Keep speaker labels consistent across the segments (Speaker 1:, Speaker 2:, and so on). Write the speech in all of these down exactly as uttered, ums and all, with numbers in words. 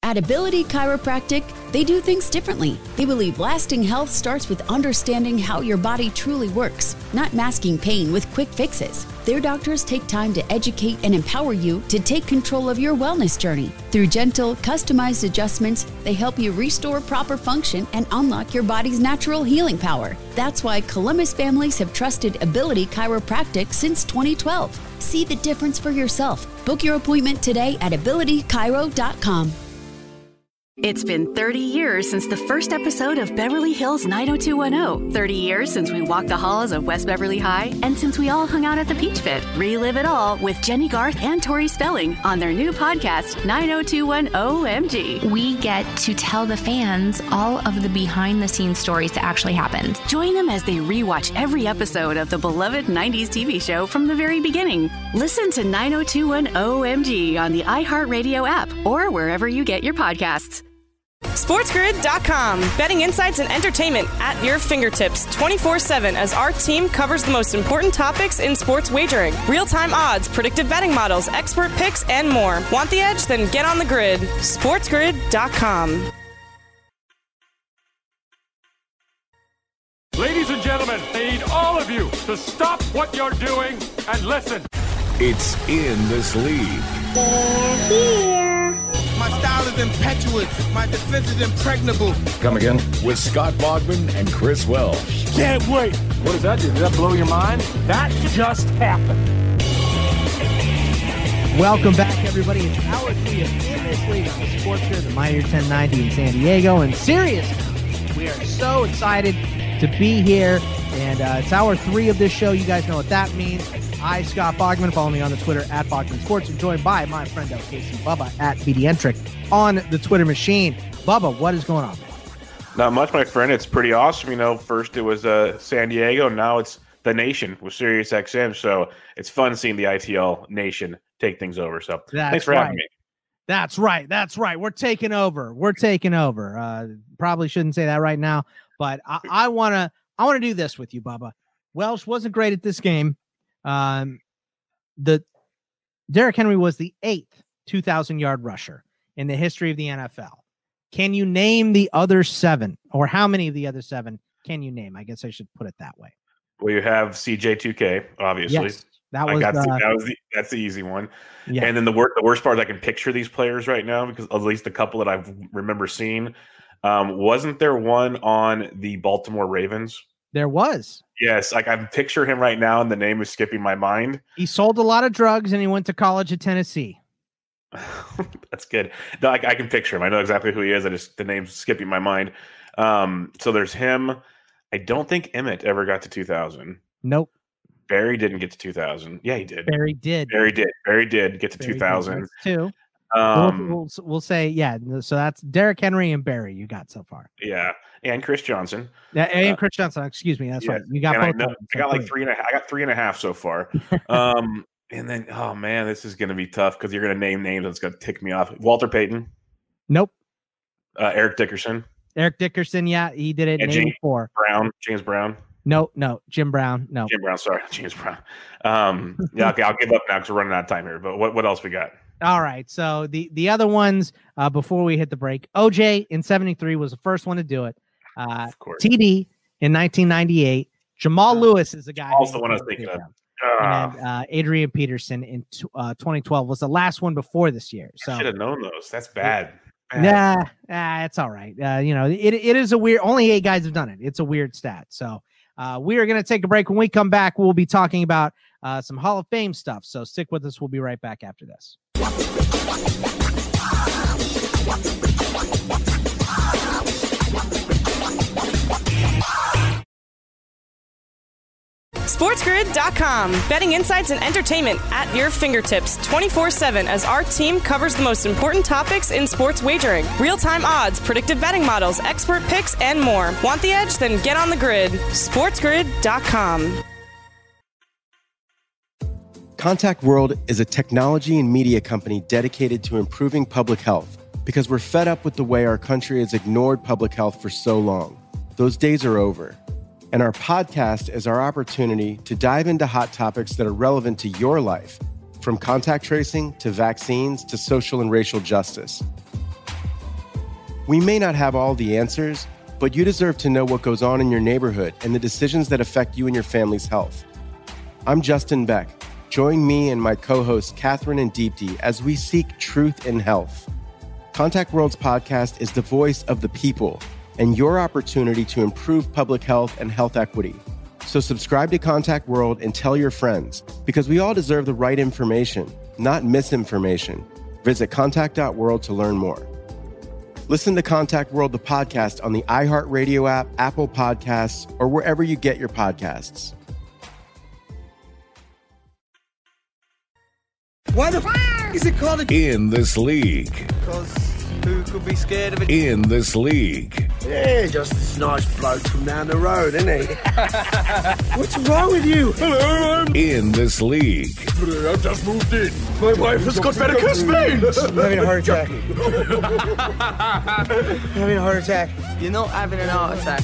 Speaker 1: At Ability Chiropractic, they do things differently. They believe lasting health starts with understanding how your body truly works, not masking pain with quick fixes. Their doctors take time to educate and empower you to take control of your wellness journey. Through gentle, customized adjustments, they help you restore proper function and unlock your body's natural healing power. That's why Columbus families have trusted Ability Chiropractic since twenty twelve. See the difference for yourself. Book your appointment today at ability chiro dot com.
Speaker 2: It's been thirty years since the first episode of Beverly Hills nine oh two one oh. thirty years since we walked the halls of West Beverly High, and since we all hung out at the Peach Pit. Relive it all with Jenny Garth and Tori Spelling on their new podcast, nine oh two one oh M G.
Speaker 3: We get to tell the fans all of the behind-the-scenes stories that actually happened.
Speaker 2: Join them as they rewatch every episode of the beloved nineties T V show from the very beginning. Listen to nine oh two one oh M G on the iHeartRadio app or wherever you get your podcasts.
Speaker 4: SportsGrid dot com. Betting insights and entertainment at your fingertips twenty-four seven as our team covers the most important topics in sports wagering. Real-time odds, predictive betting models, expert picks, and more. Want the edge? Then get on the grid. SportsGrid dot com.
Speaker 5: Ladies and gentlemen, I need all of you to stop what you're doing and listen.
Speaker 6: It's In This League.
Speaker 7: They're here. My style is impetuous. My defense is impregnable.
Speaker 6: Come again? With Scott Bogman and Chris Welsh.
Speaker 5: Can't wait. What does that do? Does that blow your mind? That just happened.
Speaker 8: Welcome back, everybody. It's hour three of In This League on the Sports Grid, the Mightier ten ninety in San Diego. And serious, we are so excited to be here. And uh, it's hour three of this show. You guys know what that means. I, Scott Bogman. Follow me on the Twitter at Bogman Sports. I'm joined by my friend L K C Bubba at BDentric on the Twitter machine. Bubba, what is going on, man?
Speaker 9: Not much, my friend. It's pretty awesome. You know, first it was uh, San Diego. Now it's the nation with SiriusXM. So it's fun seeing the I T L nation take things over. So
Speaker 8: That's
Speaker 9: thanks for
Speaker 8: right.
Speaker 9: having me.
Speaker 8: That's right. That's right. We're taking over. We're taking over. Uh, probably shouldn't say that right now, but I, I want to I want to do this with you, Bubba. Welsh wasn't great at this game. Um, the Derrick Henry was the eighth two thousand yard rusher in the history of the N F L. Can you name the other seven, or how many of the other seven can you name? I guess I should put it that way.
Speaker 9: Well, you have C J two K, obviously.
Speaker 8: Yes, that was,
Speaker 9: I got
Speaker 8: uh,
Speaker 9: the, that was the, that's the easy one.
Speaker 8: Yeah.
Speaker 9: And then the, wor- the worst part is I can picture these players right now, because at least a couple that I remember seeing. Um, wasn't there one on the Baltimore Ravens?
Speaker 8: There was.
Speaker 9: Yes, like I picture him right now, and the name is skipping my mind.
Speaker 8: He sold a lot of drugs, and he went to college at Tennessee.
Speaker 9: That's good. No, I, I can picture him. I know exactly who he is. I just the name's skipping my mind. Um, so there's him. I don't think Emmett ever got to two thousand.
Speaker 8: Nope.
Speaker 9: Barry didn't get to two thousand. Yeah, he did.
Speaker 8: Barry did.
Speaker 9: Barry did. Barry did get to
Speaker 8: Barry
Speaker 9: two thousand.
Speaker 8: Too.
Speaker 9: Um,
Speaker 8: we'll, we'll, we'll say, yeah. So that's Derrick Henry and Barry you got so far.
Speaker 9: Yeah, and Chris Johnson.
Speaker 8: Yeah, and
Speaker 9: uh,
Speaker 8: Chris Johnson. Excuse me. That's
Speaker 9: yeah,
Speaker 8: right. You got
Speaker 9: I,
Speaker 8: both.
Speaker 9: know,
Speaker 8: of them,
Speaker 9: I
Speaker 8: so
Speaker 9: got like
Speaker 8: three.
Speaker 9: three and a half. I got three and a half so far. um, and then, oh man, this is going to be tough because you're going to name names that's going to tick me off. Walter Payton.
Speaker 8: Nope.
Speaker 9: Uh, Eric Dickerson.
Speaker 8: Eric Dickerson. Yeah, he did it
Speaker 9: Yeah,
Speaker 8: in
Speaker 9: James
Speaker 8: eighty-four.
Speaker 9: Brown. James Brown.
Speaker 8: No, no. Jim Brown. No.
Speaker 9: Jim Brown. Sorry, James Brown. Um, yeah, okay, I'll give up now because we're running out of time here. But what, what else we got?
Speaker 8: All right. So the, the other ones uh, before we hit the break, O J in seventy-three was the first one to do it. Uh,
Speaker 9: Of course.
Speaker 8: T D in nineteen ninety-eight. Jamal Lewis is the guy. who-
Speaker 9: Also the one I was thinking of. Ah,
Speaker 8: And uh, Adrian Peterson in t- uh, twenty twelve was the last one before this year.
Speaker 9: I
Speaker 8: So
Speaker 9: should have known those. That's bad. bad.
Speaker 8: nah, nah, it's all right. Uh, you know, it it is a weird. Only eight guys have done it. It's a weird stat. So uh, we are going to take a break. When we come back, we'll be talking about uh, some Hall of Fame stuff. So stick with us. We'll be right back after this.
Speaker 4: SportsGrid dot com. Betting insights and entertainment at your fingertips twenty-four seven as our team covers the most important topics in sports wagering. Real-time odds, predictive betting models, expert picks, and more. Want the edge? Then get on the grid. SportsGrid dot com.
Speaker 10: Contact World is a technology and media company dedicated to improving public health because we're fed up with the way our country has ignored public health for so long. Those days are over. And our podcast is our opportunity to dive into hot topics that are relevant to your life, from contact tracing to vaccines to social and racial justice. We may not have all the answers, but you deserve to know what goes on in your neighborhood and the decisions that affect you and your family's health. I'm Justin Beck. Join me and my co-hosts Catherine and Deepti as we seek truth in health. Contact World's podcast is the voice of the people and your opportunity to improve public health and health equity. So subscribe to Contact World and tell your friends, because we all deserve the right information, not misinformation. Visit contact dot world to learn more. Listen to Contact World, the podcast, on the iHeartRadio app, Apple Podcasts, or wherever you get your podcasts.
Speaker 11: Why the f*** is it called a...
Speaker 6: In this league.
Speaker 11: Because who could be scared of it?
Speaker 6: In this league.
Speaker 11: Yeah, just this nice bloke from down the road, isn't he? What's wrong with you? Hello, I'm...
Speaker 6: In this league.
Speaker 11: I've just moved in. My wife has got varicose veins. I'm having a heart attack. I'm having a heart attack.
Speaker 12: You're not having an heart attack.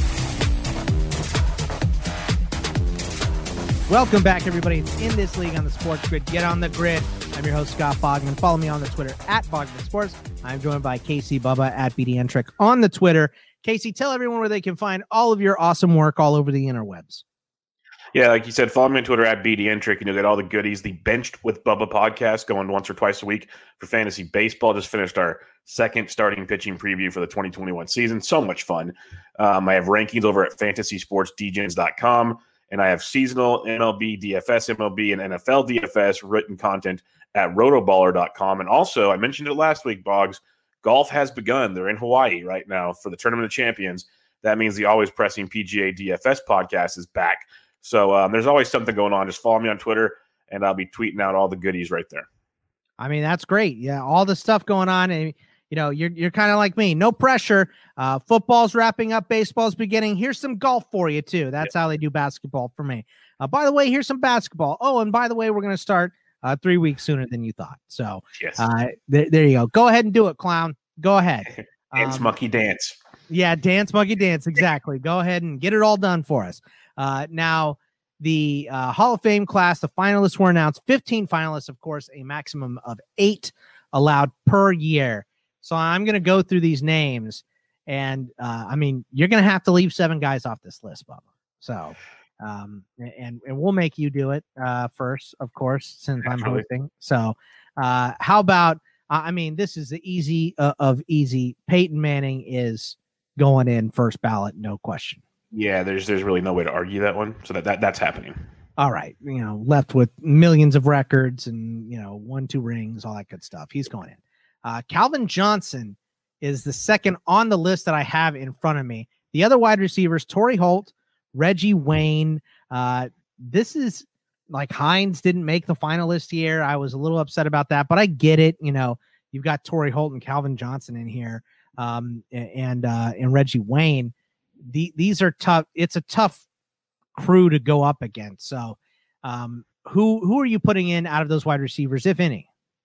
Speaker 8: Welcome back, everybody. It's In This League on the Sports Grid. Get on the grid. I'm your host, Scott Bogman. Follow me on the Twitter at Bogman Sports. I'm joined by Casey Bubba at B D N Trick on the Twitter. Casey, tell everyone where they can find all of your awesome work all over the interwebs.
Speaker 9: Yeah, like you said, follow me on Twitter at B D N Trick, and you'll get all the goodies. The Benched with Bubba podcast going once or twice a week for fantasy baseball. Just finished our second starting pitching preview for the twenty twenty-one season. So much fun. Um, I have rankings over at fantasy sports d gens dot com. And I have seasonal M L B, D F S M L B, and N F L D F S written content at rotoballer dot com. And also, I mentioned it last week, Boggs, golf has begun. They're in Hawaii right now for the Tournament of Champions. That means the always pressing P G A D F S podcast is back. So um, there's always something going on. Just follow me on Twitter, and I'll be tweeting out all the goodies right there.
Speaker 8: I mean, that's great. Yeah, all the stuff going on. And you know, you're you're kind of like me. No pressure. Uh, football's wrapping up. Baseball's beginning. Here's some golf for you, too. That's yep. how they do basketball for me. Uh, by the way, here's some basketball. Oh, and by the way, we're going to start uh, three weeks sooner than you thought. So
Speaker 9: yes.
Speaker 8: uh, there, there you go. Go ahead and do it, clown. Go ahead.
Speaker 9: Dance, um, monkey, dance.
Speaker 8: Yeah, dance, monkey, dance. Exactly. Go ahead and get it all done for us. Uh, now, the uh, Hall of Fame class, the finalists were announced. fifteen finalists, of course, a maximum of eight allowed per year. So I'm going to go through these names, and uh, I mean, you're going to have to leave seven guys off this list, Bubba. So, um, and and we'll make you do it uh, first, of course, since I'm hosting. So, uh, how about? I mean, this is the easy uh, of easy. Peyton Manning is going in first ballot, no question.
Speaker 9: Yeah, there's there's really no way to argue that one. So that, that that's happening.
Speaker 8: All right, you know, left with millions of records and you know one, two rings, all that good stuff. He's going in. Uh, Calvin Johnson is the second on the list that I have in front of me. The other wide receivers, Torrey Holt, Reggie Wayne. Uh, this is like Hines didn't make the finalist here. I was a little upset about that, but I get it. You know, you've got Torrey Holt and Calvin Johnson in here, um, and uh, and Reggie Wayne. The, these are tough. It's a tough crew to go up against. So, um, who who are you putting in out of those wide receivers, if any?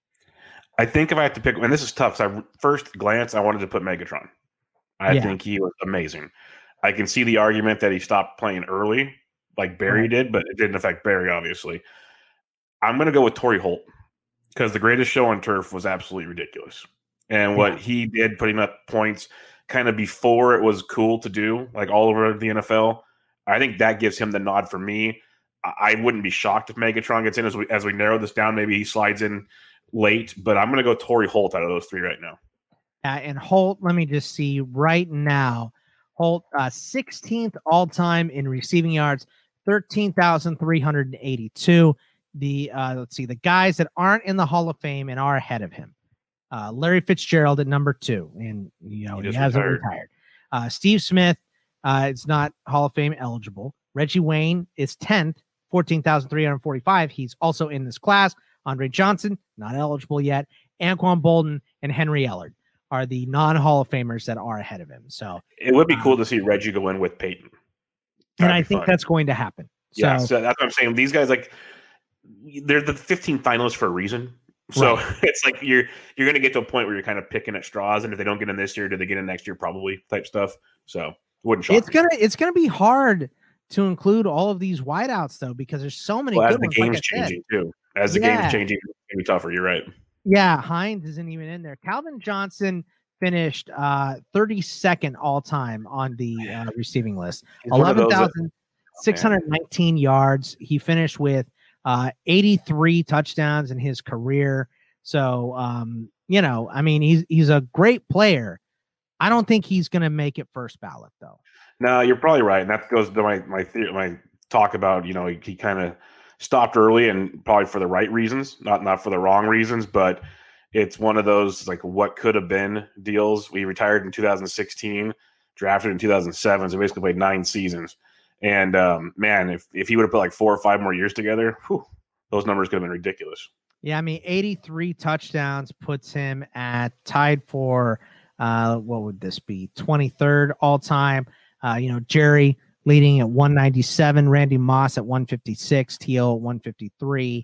Speaker 9: I think if I have to pick, and this is tough, so I, first glance, I wanted to put Megatron. I yeah. think he was amazing. I can see the argument that he stopped playing early, like Barry right. did, but it didn't affect Barry, obviously. I'm going to go with Torrey Holt because the greatest show on turf was absolutely ridiculous. And what yeah. he did, putting up points kind of before it was cool to do, like all over the N F L, I think that gives him the nod for me. I wouldn't be shocked if Megatron gets in as we, as we narrow this down. Maybe he slides in late, but I'm going to go Torrey Holt out of those three right now.
Speaker 8: Uh, and Holt, let me just see right now. Holt, uh, sixteenth all-time in receiving yards, thirteen thousand three hundred eighty-two. The uh, let's see, the guys that aren't in the Hall of Fame and are ahead of him. Uh, Larry Fitzgerald at number two, and you know he, he hasn't retired. retired. Uh, Steve Smith uh, is not Hall of Fame eligible. Reggie Wayne is tenth, fourteen thousand three hundred forty-five. He's also in this class. Andre Johnson, not eligible yet. Anquan Bolden and Henry Ellard are the non-Hall of Famers that are ahead of him. So
Speaker 9: it would be um, cool to see Reggie go in with Peyton. That'd
Speaker 8: and I think fun. that's going to happen.
Speaker 9: Yeah,
Speaker 8: so,
Speaker 9: so that's what I'm saying. These guys, like, they're the fifteen finalists for a reason. So right. it's like you're you're going to get to a point where you're kind of picking at straws, and if they don't get in this year, do they get in next year? Probably type stuff. So it wouldn't shock
Speaker 8: it's
Speaker 9: me.
Speaker 8: gonna it's gonna be hard to include all of these wideouts though, because there's so many.
Speaker 9: Well,
Speaker 8: good
Speaker 9: as the
Speaker 8: ones,
Speaker 9: game's
Speaker 8: like
Speaker 9: changing too, as the
Speaker 8: yeah.
Speaker 9: game's changing, it's gonna be tougher. You're right.
Speaker 8: Yeah, Hines isn't even in there. Calvin Johnson, finished uh, thirty-second all time on the uh, receiving list.
Speaker 9: He's one of those that-
Speaker 8: eleven thousand six hundred nineteen yards. He finished with uh, eighty-three touchdowns in his career. So, um, you know, I mean, he's he's a great player. I don't think he's going to make it first ballot, though.
Speaker 9: No, you're probably right, and that goes to my my theory, my talk about, you know, he, he kind of stopped early and probably for the right reasons, not not for the wrong reasons, but it's one of those like what could have been deals. We retired in two thousand sixteen, drafted in two thousand seven, so basically played nine seasons. And um, man, if if he would have put like four or five more years together, whew, those numbers could have been ridiculous.
Speaker 8: Yeah, I mean, eighty-three touchdowns puts him at tied for uh, what would this be? twenty-third all time. Uh, you know, Jerry leading at one ninety-seven, Randy Moss at one fifty-six, Teal at one fifty-three.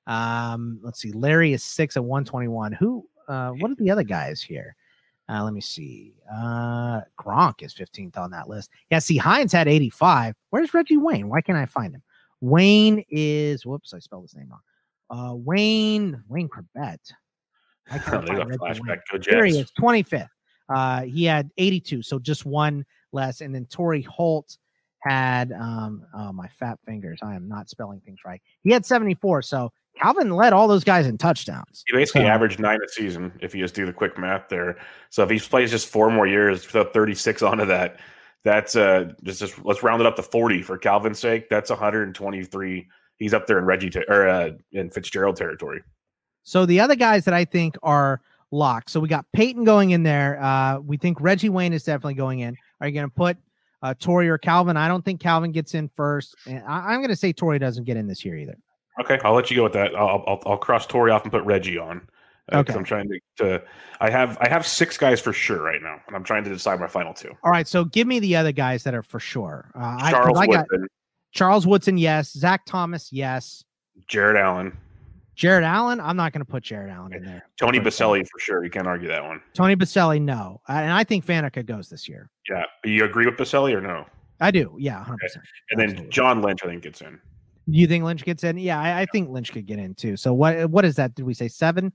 Speaker 8: Um, let's see, Larry is six at one twenty-one. Who? Uh, what are the other guys here? Uh, let me see. Uh, Gronk is fifteenth on that list. Yeah, see, Hines had eighty-five. Where's Reggie Wayne? Why can't I find him? Wayne is, whoops, I spelled his name wrong. Uh, Wayne, Wayne Corbett. I can't
Speaker 9: There's a
Speaker 8: find Reggie
Speaker 9: flashback.
Speaker 8: Wayne.
Speaker 9: Go Jets.
Speaker 8: Here he is, twenty-fifth. Uh, he had eighty-two, so just one less. And then Torrey Holt had, um, oh, my fat fingers. I am not spelling things right. He had seventy-four. So Calvin led all those guys in touchdowns.
Speaker 9: He basically
Speaker 8: so,
Speaker 9: averaged nine a season if you just do the quick math there. So if he plays just four more years, throw thirty-six onto that, that's uh just, just let's round it up to forty for Calvin's sake. That's one hundred twenty-three. He's up there in Reggie ter- or uh, in Fitzgerald territory.
Speaker 8: So the other guys that I think are locked. So we got Peyton going in there. Uh, we think Reggie Wayne is definitely going in. Are you going to put uh, Torrey or Calvin? I don't think Calvin gets in first. And I- I'm going to say Torrey doesn't get in this year either.
Speaker 9: Okay, I'll let you go with that. I'll I'll, I'll cross Torrey off and put Reggie on. Uh,
Speaker 8: Okay.
Speaker 9: I'm trying to, to. I have I have six guys for sure right now, and I'm trying to decide my final two.
Speaker 8: All right. So give me the other guys that are for sure. Uh, I, 'cause
Speaker 9: Charles
Speaker 8: I got
Speaker 9: Woodson,
Speaker 8: Charles Woodson, yes. Zach Thomas, yes.
Speaker 9: Jared Allen,
Speaker 8: Jared Allen, I'm not going to put Jared Allen in there.
Speaker 9: Tony
Speaker 8: First
Speaker 9: Baselli
Speaker 8: one.
Speaker 9: for sure. You can't argue that one.
Speaker 8: Tony Baselli, no. Uh, and I think Faneca goes this year.
Speaker 9: Yeah, you agree with Baselli or no?
Speaker 8: I do. Yeah, one hundred percent.
Speaker 9: And then John Lynch, I think, gets in.
Speaker 8: You think Lynch gets in? Yeah, I, I think Lynch could get in too. So what what is that? Did we say seven?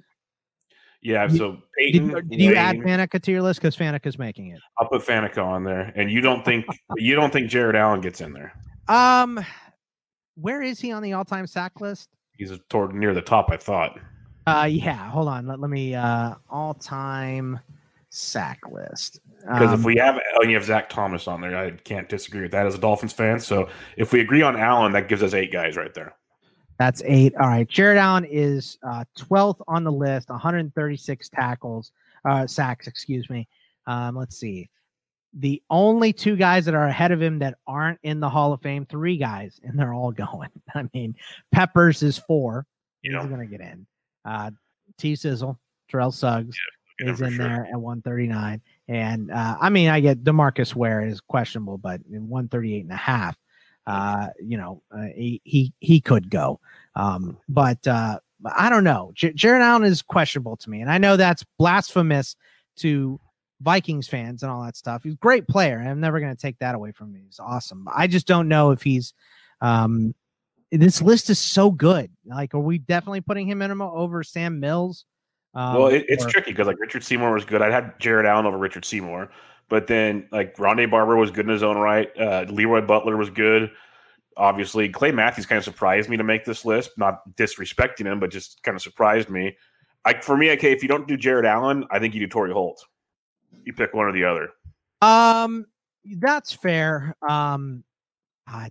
Speaker 9: Yeah.
Speaker 8: You-
Speaker 9: So Peyton,
Speaker 8: Did, did you add
Speaker 9: Wayne,
Speaker 8: Faneca to your list? Because Faneca's making it.
Speaker 9: I'll put Faneca on there, and you don't think you don't think Jared Allen gets in there?
Speaker 8: Um, where is he on the all-time sack list?
Speaker 9: He's toward near the top, I thought.
Speaker 8: Uh, yeah. Hold on. Let, let me uh all-time sack list.
Speaker 9: Because
Speaker 8: Um,
Speaker 9: if we have oh, and you have Zach Thomas on there, I can't disagree with that as a Dolphins fan. So if we agree on Allen, that gives us eight guys right there.
Speaker 8: That's eight. All right. Jared Allen is uh, twelfth on the list, one hundred thirty-six tackles, uh, sacks, excuse me. Um, let's see. The only two guys that are ahead of him that aren't in the Hall of Fame, three guys, and they're all going. I mean, Peppers is four. He's
Speaker 9: Yeah.
Speaker 8: going to get in. Uh, T. Sizzle, Terrell Suggs
Speaker 9: get in
Speaker 8: is
Speaker 9: for
Speaker 8: in
Speaker 9: sure.
Speaker 8: there at one thirty-nine. And uh, I mean, I get DeMarcus Ware is questionable, but in one thirty-eight and a half, uh, you know, uh, he, he, he could go. Um, but uh, I don't know. J- Jared Allen is questionable to me. And I know that's blasphemous to Vikings fans and all that stuff. He's a great player. I'm never going to take that away from him. He's awesome. I just don't know if he's, um, this list is so good. Like, are we definitely putting him in over Sam Mills? Um,
Speaker 9: well, it, it's
Speaker 8: or-
Speaker 9: tricky because like Richard Seymour was good. I had Jared Allen over Richard Seymour, but then like Rondé Barber was good in his own right. Uh, Leroy Butler was good. Obviously, Clay Matthews kind of surprised me to make this list. Not disrespecting him, but just kind of surprised me. Like for me, okay, if you don't do Jared Allen, I think you do Torrey Holt. You pick one or the other.
Speaker 8: Um, that's fair. Um, I,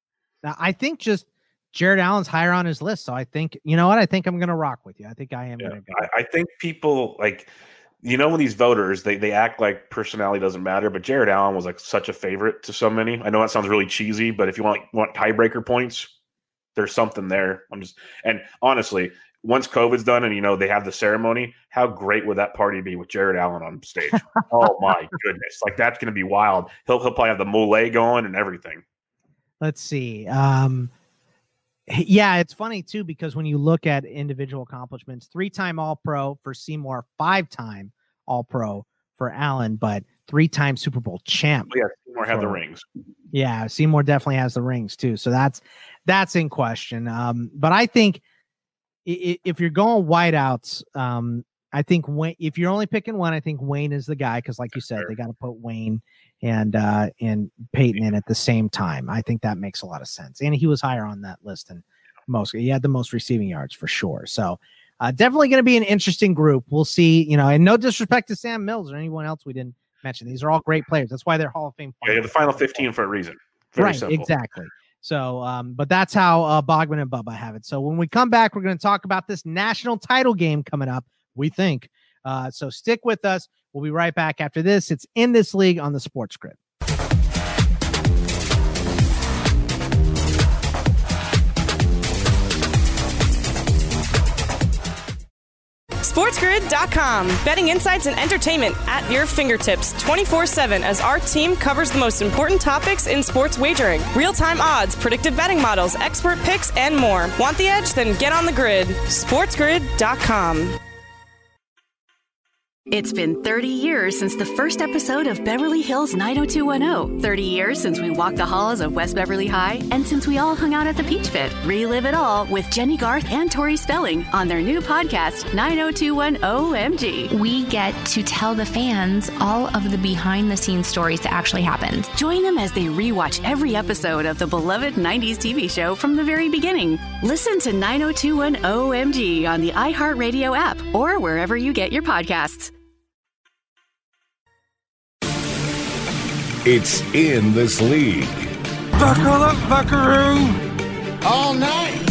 Speaker 8: I think just Jared Allen's higher on his list, so I think you know what I think I'm gonna rock with you. I think I am
Speaker 9: Yeah,
Speaker 8: gonna go.
Speaker 9: I, I think people like, you know, when these voters they they act like personality doesn't matter, but Jared Allen was like such a favorite to so many. I know that sounds really cheesy, but if you want want tiebreaker points, there's something there. I'm just and honestly, once COVID's done and you know they have the ceremony, how great would that party be with Jared Allen on stage? Oh my goodness, like that's gonna be wild. He'll he'll probably have the mole going and everything.
Speaker 8: Let's see. Um, yeah, it's funny too because when you look at individual accomplishments, three-time All-Pro for Seymour, five-time All-Pro for Allen, but three-time Super Bowl champ.
Speaker 9: Yeah, Seymour had the
Speaker 8: for-
Speaker 9: rings.
Speaker 8: Yeah, Seymour definitely has the rings too. So that's that's in question. Um, but I think i- i- if you're going whiteouts, um, I think Wayne, if you're only picking one, I think Wayne is the guy because, like you said, they got to put Wayne and uh, and Peyton in at the same time. I think that makes a lot of sense. And he was higher on that list than most. He had the most receiving yards for sure. So uh, definitely going to be an interesting group. We'll see. You know, and no disrespect to Sam Mills or anyone else we didn't mention. These are all great players. That's why they're Hall of Fame players.
Speaker 9: Yeah, the final fifteen for a reason. Very
Speaker 8: right,
Speaker 9: simple.
Speaker 8: Exactly. So, um, but that's how uh, Bogman and Bubba have it. So when we come back, we're going to talk about this national title game coming up, we think. Uh, so stick with us. We'll be right back after this. It's In This League on the Sports Grid.
Speaker 4: SportsGrid dot com. Betting insights and entertainment at your fingertips twenty-four seven as our team covers the most important topics in sports wagering. Real-time odds, predictive betting models, expert picks, and more. Want the edge? Then get on the grid. SportsGrid dot com.
Speaker 2: It's been thirty years since the first episode of Beverly Hills nine oh two one oh. thirty years since we walked the halls of West Beverly High, and since we all hung out at the Peach Pit. Relive it all with Jenny Garth and Tori Spelling on their new podcast, nine oh two one O M G.
Speaker 3: We get to tell the fans all of the behind-the-scenes stories that actually happened.
Speaker 2: Join them as they rewatch every episode of the beloved nineties T V show from the very beginning. Listen to nine oh two one O M G on the iHeartRadio app or wherever you get your podcasts.
Speaker 6: It's In This League.
Speaker 11: Buckle up, buckaroo!
Speaker 7: All night.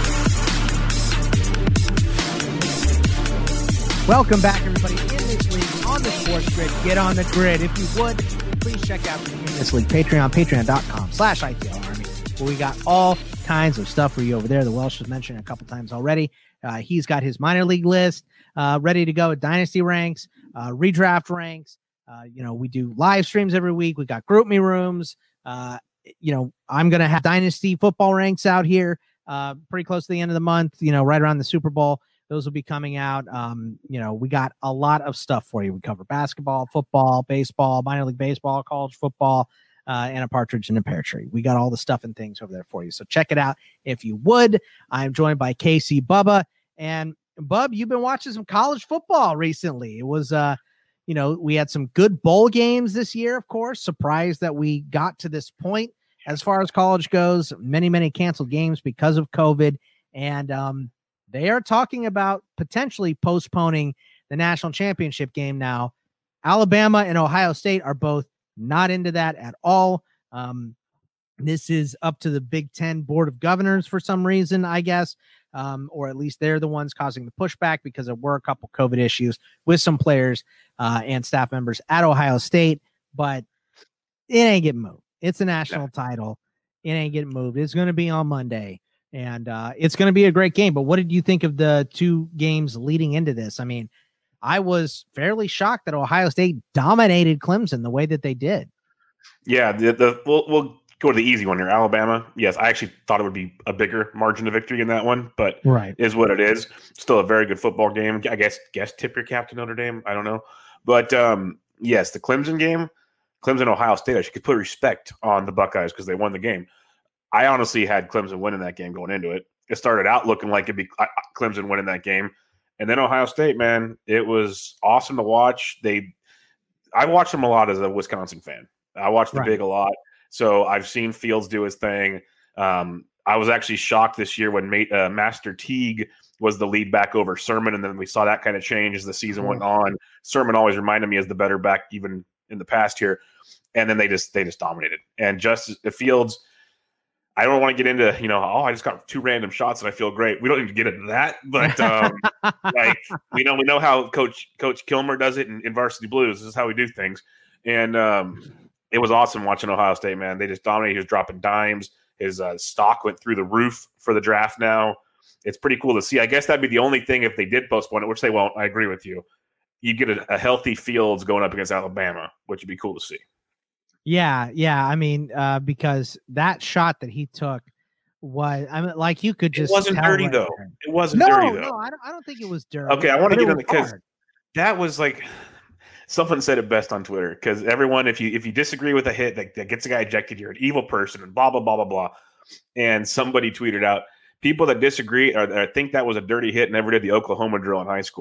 Speaker 8: Welcome back, everybody. In This League on the Sports Grid. Get on the grid. If you would, please check out the In This League Patreon, patreon dot com slash I T L Army, where we got all kinds of stuff for you over there. The Welsh has mentioned a couple times already. Uh, he's got his minor league list uh, ready to go. Dynasty ranks, uh, redraft ranks. Uh, you know, we do live streams every week. We got group me rooms. Uh, you know, I'm going to have Dynasty football ranks out here uh, pretty close to the end of the month, you know, right around the Super Bowl. Those will be coming out. Um, you know, we got a lot of stuff for you. We cover basketball, football, baseball, minor league baseball, college football, uh, and a partridge in a pear tree. We got all the stuff and things over there for you. So check it out if you would. I'm joined by K C Bubba. And Bub, you've been watching some college football recently. It was, uh, you know, we had some good bowl games this year, of course. Surprised that we got to this point as far as college goes. Many, many canceled games because of COVID. And um, they are talking about potentially postponing the national championship game now. Alabama and Ohio State are both not into that at all. Um, this is up to the Big Ten Board of Governors for some reason, I guess. Um, or at least they're the ones causing the pushback because there were a couple COVID issues with some players uh, and staff members at Ohio State, but it ain't getting moved. It's a national title. It ain't getting moved. It's going to be on Monday, and uh, it's going to be a great game. But what did you think of the two games leading into this? I mean, I was fairly shocked that Ohio State dominated Clemson the way that they did.
Speaker 9: Yeah, the, the we'll, we'll go to the easy one here. Alabama. Yes, I actually thought it would be a bigger margin of victory in that one, but
Speaker 8: right
Speaker 9: is what it is. Still a very good football game. I guess guess tip your cap to Notre Dame. I don't know. But um, yes, the Clemson game, Clemson, Ohio State, I should put respect on the Buckeyes because they won the game. I honestly had Clemson winning that game going into it. It started out looking like it'd be Clemson winning that game. And then Ohio State, man, it was awesome to watch. They, I watched them a lot as a Wisconsin fan. I watched the
Speaker 8: right.
Speaker 9: Big a lot. So I've seen Fields do his thing. Um, I was actually shocked this year when mate, uh, Master Teague was the lead back over Sermon, and then we saw that kind of change as the season went on. Sermon always reminded me as the better back, even in the past here. And then they just they just dominated. And just the Fields, I don't want to get into, you know, oh, I just got two random shots and I feel great. We don't need to get into that, but um, like we know we know how Coach Coach Kilmer does it in, in Varsity Blues. This is how we do things, and um, it was awesome watching Ohio State. Man, they just dominated. He was dropping dimes. His uh, stock went through the roof for the draft. Now it's pretty cool to see. I guess that'd be the only thing if they did postpone it, which they won't. I agree with you. You get a, a healthy Fields going up against Alabama, which would be cool to see.
Speaker 8: Yeah, yeah. I mean, uh, because that shot that he took was, I mean, like you could just.
Speaker 9: It wasn't dirty
Speaker 8: right
Speaker 9: though.
Speaker 8: there.
Speaker 9: It wasn't
Speaker 8: no,
Speaker 9: dirty though.
Speaker 8: No, I don't. I don't think it was dirty.
Speaker 9: Okay, I want to get in because
Speaker 8: hard.
Speaker 9: that was like someone said it best on Twitter. Because everyone, if you if you disagree with a hit that, that gets a guy ejected, you're an evil person, and blah blah blah blah blah. And somebody tweeted out, people that disagree or, or think that was a dirty hit never did the Oklahoma drill in high school.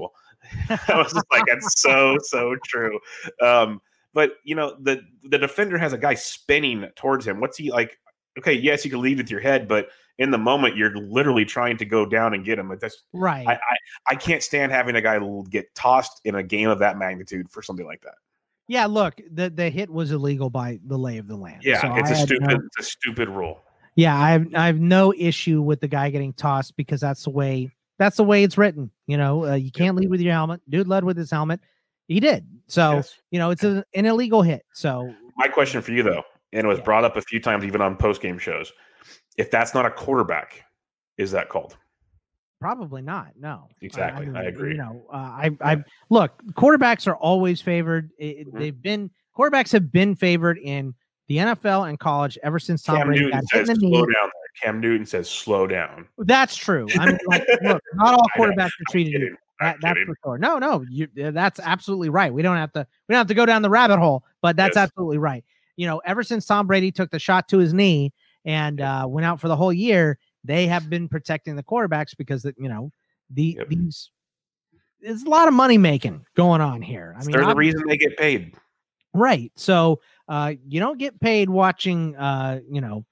Speaker 9: I was just like, that's so, so true. Um, but, you know, the, the defender has a guy spinning towards him. What's he like? Okay, yes, you can lead with your head, but in the moment, you're literally trying to go down and get him. That's,
Speaker 8: right.
Speaker 9: I, I, I can't stand having a guy get tossed in a game of that magnitude for something like that.
Speaker 8: Yeah, look, the, the hit was illegal by the lay of the land.
Speaker 9: Yeah,
Speaker 8: so
Speaker 9: it's
Speaker 8: I
Speaker 9: a stupid
Speaker 8: no,
Speaker 9: it's a stupid rule.
Speaker 8: Yeah, I have I have no issue with the guy getting tossed because that's the way that's the way it's written. You know, uh, you can't lead with your helmet. Dude led with his helmet. He did. So, yes. you know, it's a, an illegal hit. So
Speaker 9: my question for you though, and it was yeah. brought up a few times even on post-game shows. If that's not a quarterback, is that called?
Speaker 8: Probably not. No,
Speaker 9: exactly. I, mean, I agree.
Speaker 8: You know, uh, I, I look. Quarterbacks are always favored. It, mm-hmm. They've been quarterbacks have been favored in the N F L and college ever since Tom
Speaker 9: Cam
Speaker 8: Brady
Speaker 9: Newton
Speaker 8: got
Speaker 9: says
Speaker 8: hit in the
Speaker 9: slow
Speaker 8: knee.
Speaker 9: down there. Cam Newton says slow down.
Speaker 8: That's true. I mean, like, look, not all quarterbacks are treated equal. That, that's for sure. No, no, you, that's absolutely right. We don't have to. We don't have to go down the rabbit hole, but that's yes. absolutely right. You know, ever since Tom Brady took the shot to his knee and uh, went out for the whole year, they have been protecting the quarterbacks because that you know. The yep. these there's a lot of money making going on here. I mean,
Speaker 9: they're the reason they get paid,
Speaker 8: right? So uh, you don't get paid watching, uh, you know,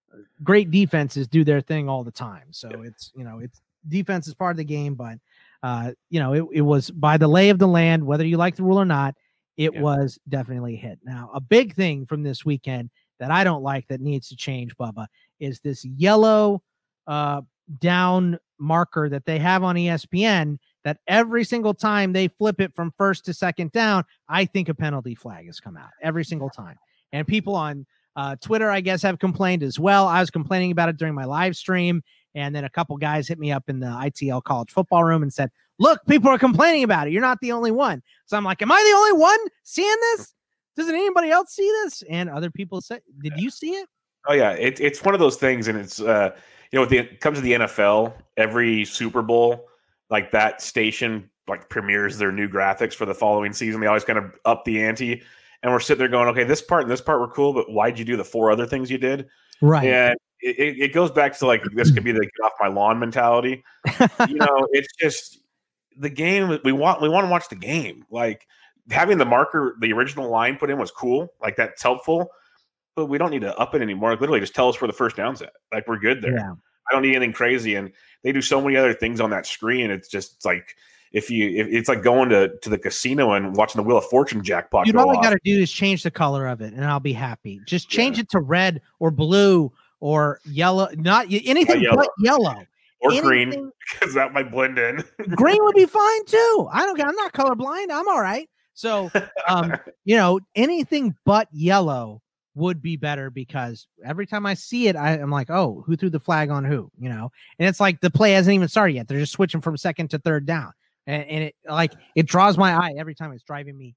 Speaker 8: great defenses do their thing all the time. So yep. it's you know, it's defense is part of the game, but uh, you know, it, it was by the lay of the land, whether you like the rule or not. It yep. was definitely a hit. Now, a big thing from this weekend that I don't like that needs to change, Bubba, is this yellow uh, down marker that they have on E S P N that every single time they flip it from first to second down, I think a penalty flag has come out every single time. And people on uh, Twitter, I guess, have complained as well. I was complaining about it during my live stream. And then a couple guys hit me up in the I T L college football room and said, look, people are complaining about it. You're not the only one. So I'm like, am I the only one seeing this? Doesn't anybody else see this? And other people said, did you see it?
Speaker 9: Oh, yeah. It, it's one of those things. And it's, uh, you know, when it comes to the N F L, every Super Bowl, like that station, like premieres their new graphics for the following season. They always kind of up the ante, and we're sitting there going, "Okay, this part and this part were cool, but why'd you do the four other things you did?"
Speaker 8: Right.
Speaker 9: And it, it goes back to like this could be the get off my lawn mentality. You know, it's just the game. We want we want to watch the game. Like having the marker, the original line put in was cool. Like that's helpful. But we don't need to up it anymore. Like, literally, just tell us where the first down's at. Like, we're good there.
Speaker 8: Yeah.
Speaker 9: I don't need anything crazy. And they do so many other things on that screen. It's just it's like if you, if, it's like going to, to the casino and watching the Wheel of Fortune jackpot.
Speaker 8: You
Speaker 9: know,
Speaker 8: all I got to do is change the color of it, and I'll be happy. Just change yeah. it to red or blue or yellow. Not anything not yellow. but yellow
Speaker 9: or
Speaker 8: anything,
Speaker 9: green, because that might blend in.
Speaker 8: Green would be fine too. I don't. I'm not colorblind. I'm all right. So, um, you know, anything but yellow would be better because every time I see it, I, I'm like, oh, who threw the flag on who, you know? And it's like the play hasn't even started yet. They're just switching from second to third down. And, and it like it draws my eye every time. It's driving me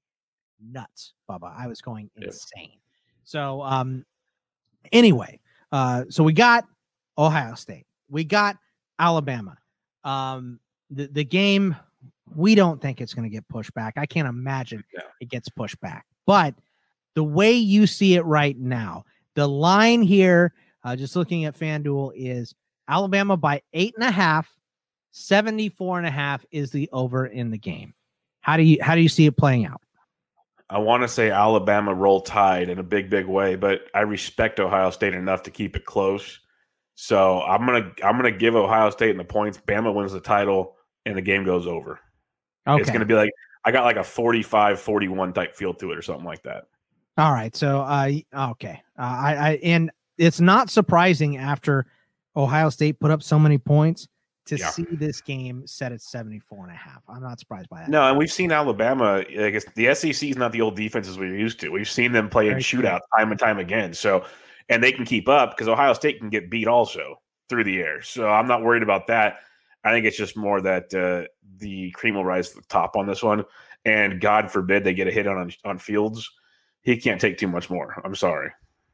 Speaker 8: nuts, Bubba. I was going insane. Yeah. So um anyway, uh so we got Ohio State. We got Alabama. Um the, the game, we don't think it's going to get pushed back. I can't imagine yeah. it gets pushed back. But the way you see it right now, the line here, uh, just looking at FanDuel, is Alabama by eight and a half, seventy-four and a half is the over in the game. How do you how do you see it playing out?
Speaker 9: I want to say Alabama roll tide in a big, big way, but I respect Ohio State enough to keep it close. So I'm gonna I'm gonna give Ohio State in the points. Bama wins the title, and the game goes over. Okay. It's gonna be like I got like a forty-five forty-one type feel to it or something like that.
Speaker 8: All right. So, uh, okay. Uh, I, I, and it's not surprising after Ohio State put up so many points to yeah. see this game set at seventy-four and a half. I'm not surprised by that.
Speaker 9: No, and we've seen Alabama, I guess the S E C is not the old defenses we're used to. We've seen them play Very in shootouts time and time again. So, and they can keep up because Ohio State can get beat also through the air. So I'm not worried about that. I think it's just more that uh, the cream will rise to the top on this one. And God forbid they get a hit on, on Fields. He can't take too much more. I'm sorry.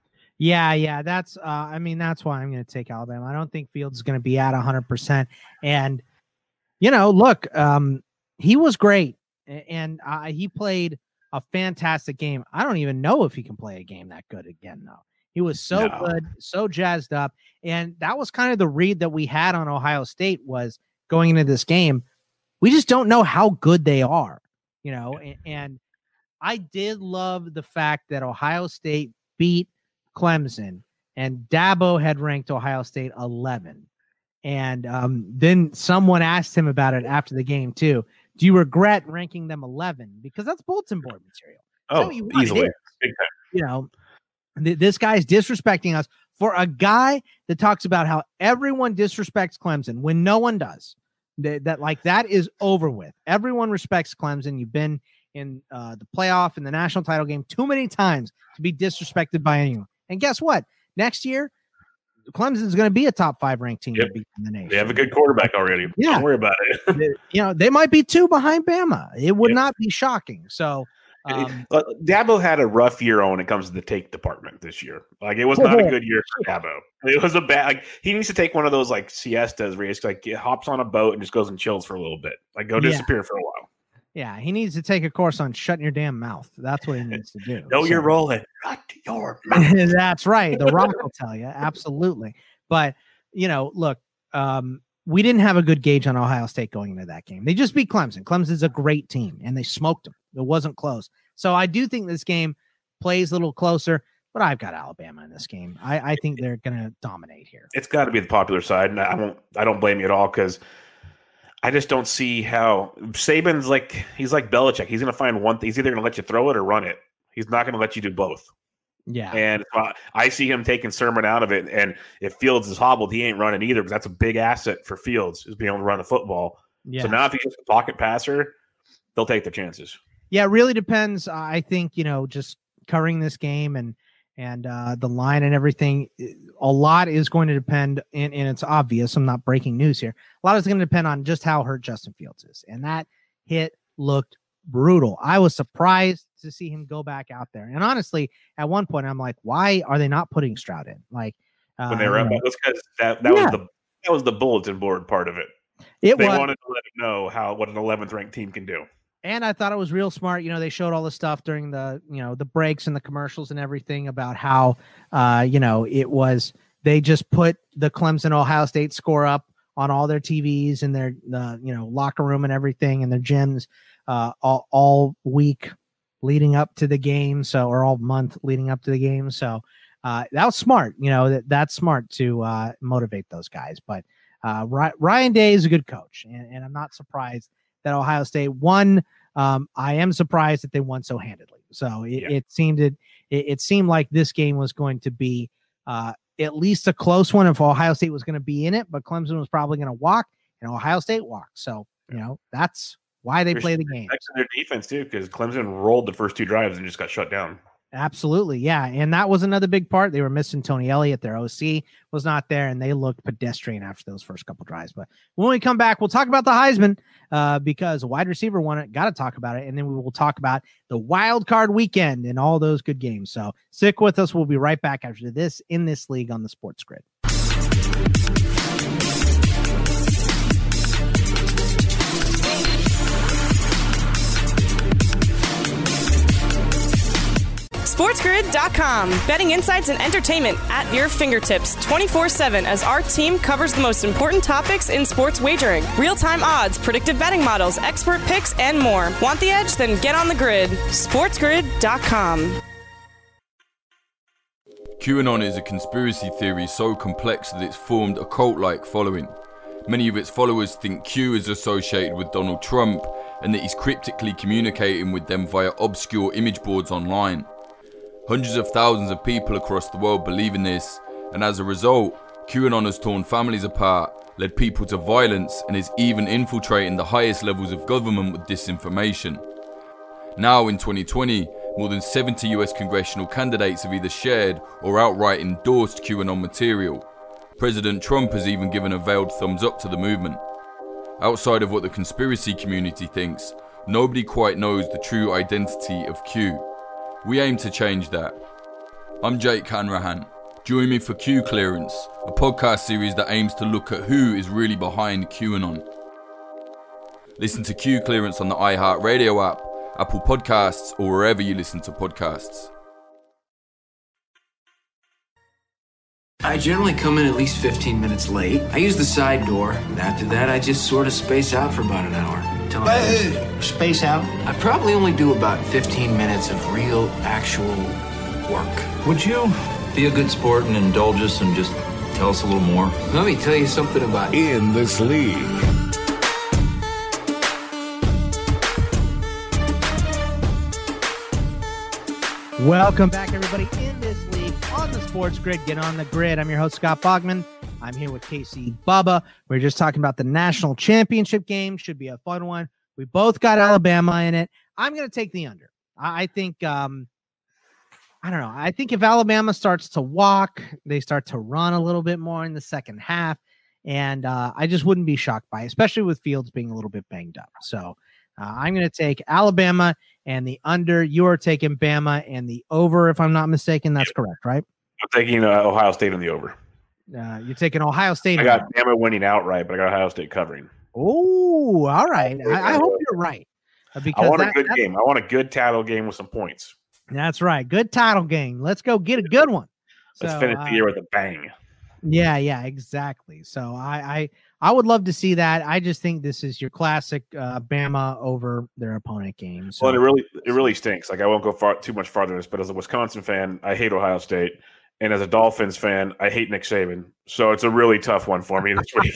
Speaker 8: Yeah, yeah. That's, uh, I mean, that's why I'm going to take Alabama. I don't think Fields is going to be at one hundred percent. And, you know, look, um, he was great. And uh, he played a fantastic game. I don't even know if he can play a game that good again, though. He was so no. good, so jazzed up. And that was kind of the read that we had on Ohio State was going into this game. we just don't know how good they are, you know, and, and I did love the fact that Ohio State beat Clemson, and Dabo had ranked Ohio State eleven. And um, then someone asked him about it after the game too. Do you regret ranking them eleven? Because that's bulletin board material.
Speaker 9: Oh,
Speaker 8: you
Speaker 9: easily. Big time.
Speaker 8: You know, th- this guy's disrespecting us for a guy that talks about how everyone disrespects Clemson when no one does. That, that like that is over with. Everyone respects Clemson. You've been in uh, the playoff and the national title game too many times to be disrespected by anyone. And guess what? Next year, Clemson is going to be a top five ranked team
Speaker 9: yep.
Speaker 8: to beat in the nation.
Speaker 9: They have a good quarterback already.
Speaker 8: Yeah.
Speaker 9: Don't worry about it.
Speaker 8: they, you know, they might be two behind Bama. It would yep. not be shocking. So, um,
Speaker 9: Dabo had a rough year when it comes to the take department this year. Like, it was not a good year for Dabo. It was a bad, like, he needs to take one of those like siestas where he just like hops on a boat and just goes and chills for a little bit. Like, go disappear yeah. for a while.
Speaker 8: Yeah, he needs to take a course on shutting your damn mouth. That's what he needs to do.
Speaker 9: know
Speaker 8: so.
Speaker 9: you're rolling. Shut your mouth.
Speaker 8: That's right. The Rock will tell you. Absolutely. But, you know, look, um, we didn't have a good gauge on Ohio State going into that game. They just beat Clemson. Clemson's a great team, and they smoked them. It wasn't close. So I do think this game plays a little closer, but I've got Alabama in this game. I, I think they're going to dominate here.
Speaker 9: It's got to be the popular side, and I won't. I don't blame you at all because I just don't see how Saban's like. He's like Belichick. He's going to find one thing. He's either going to let you throw it or run it. He's not going to let you do both.
Speaker 8: Yeah.
Speaker 9: And uh, I see him taking Sermon out of it. And if Fields is hobbled, he ain't running either because that's a big asset for Fields is being able to run the football.
Speaker 8: Yeah.
Speaker 9: So now if he's just a pocket passer, they'll take their chances.
Speaker 8: Yeah, it really depends. I think, you know, just covering this game and and uh, the line and everything, a lot is going to depend, and, and it's obvious. I'm not breaking news here. A lot is going to depend on just how hurt Justin Fields is. And that hit looked brutal. I was surprised to see him go back out there. And honestly, at one point, I'm like, why are they not putting Stroud in? Like
Speaker 9: uh, when they were up, that's because that, that yeah. was the that was the bulletin board part of it.
Speaker 8: It
Speaker 9: they
Speaker 8: was,
Speaker 9: wanted to let him know how what an eleventh ranked team can do.
Speaker 8: And I thought it was real smart. You know, they showed all the stuff during the, you know, the breaks and the commercials and everything about how, uh, you know, it was, they just put the Clemson Ohio State score up on all their T Vs and their, uh, you know, locker room and everything and their gyms uh, all, all week leading up to the game. So, or all month leading up to the game. So uh, that was smart. You know, that that's smart to uh, motivate those guys. But uh, Ryan Day is a good coach, and, and I'm not surprised that Ohio State won. Um, I am surprised that they won so handedly. So it, yeah. it seemed it, it seemed like this game was going to be uh, at least a close one if Ohio State was going to be in it, but Clemson was probably going to walk, and Ohio State walked. So you know that's why they play the game.
Speaker 9: Their defense too, because Clemson rolled the first two drives and just got shut down.
Speaker 8: Absolutely, yeah, and that was another big part. They were missing Tony Elliott. Their O C was not there, and they looked pedestrian after those first couple drives. But when we come back, we'll talk about the Heisman uh, because a wide receiver won it. Got to talk about it, and then we will talk about the wild card weekend and all those good games. So stick with us. We'll be right back after this in this league on the Sports Grid.
Speaker 4: SportsGrid dot com. Betting insights and entertainment at your fingertips twenty-four seven as our team covers the most important topics in sports wagering. Real-time odds, predictive betting models, expert picks, and more. Want the edge? Then get on the grid. SportsGrid dot com.
Speaker 13: QAnon is a conspiracy theory so complex that it's formed a cult-like following. Many of its followers think Q is associated with Donald Trump and that he's cryptically communicating with them via obscure image boards online. Hundreds of thousands of people across the world believe in this, and as a result, QAnon has torn families apart, led people to violence, and is even infiltrating the highest levels of government with disinformation. Now in twenty twenty, more than seventy U S congressional candidates have either shared or outright endorsed QAnon material. President Trump has even given a veiled thumbs up to the movement. Outside of what the conspiracy community thinks, nobody quite knows the true identity of Q. We aim to change that. I'm Jake Hanrahan. Join me for Q Clearance, a podcast series that aims to look at who is really behind QAnon. Listen to Q Clearance on the iHeartRadio app, Apple Podcasts, or wherever you listen to podcasts.
Speaker 14: I generally come in at least fifteen minutes late. I use the side door, and after that, I just sort of space out for about an hour. Till I
Speaker 15: uh, space out?
Speaker 14: I probably only do about fifteen minutes of real, actual work.
Speaker 15: Would you be a good sport and indulge us and just tell us a little more?
Speaker 14: Let me tell you something about
Speaker 6: In This League.
Speaker 8: Welcome back, everybody, in this league on the Sports Grid. Get on the grid. I'm your host, Scott Bogman. I'm here with K C Bubba. We're just talking about the national championship game. Should be a fun one. We both got Alabama in it. I'm going to take the under. I think, um, I don't know. I think if Alabama starts to walk, they start to run a little bit more in the second half. And uh, I just wouldn't be shocked by it, especially with Fields being a little bit banged up. So uh, I'm going to take Alabama and the under. You are taking Bama and the over, if I'm not mistaken. That's correct, right?
Speaker 9: I'm taking uh, Ohio State in the over.
Speaker 8: Uh, you're taking Ohio State.
Speaker 9: I got Bama winning outright, but I got Ohio State covering.
Speaker 8: Oh, all right. I, I hope you're right. Uh, because
Speaker 9: I want
Speaker 8: that,
Speaker 9: a good
Speaker 8: that,
Speaker 9: game. I want a good title game with some points.
Speaker 8: That's right. Good title game. Let's go get a good one.
Speaker 9: Let's
Speaker 8: so,
Speaker 9: finish
Speaker 8: uh,
Speaker 9: the year with a bang.
Speaker 8: Yeah, yeah, exactly. So I, I, I would love to see that. I just think this is your classic uh, Bama over their opponent game. So.
Speaker 9: Well, it really, it really stinks. Like I won't go far too much farther than this, but as a Wisconsin fan, I hate Ohio State, and as a Dolphins fan, I hate Nick Saban. So it's a really tough one for me this week.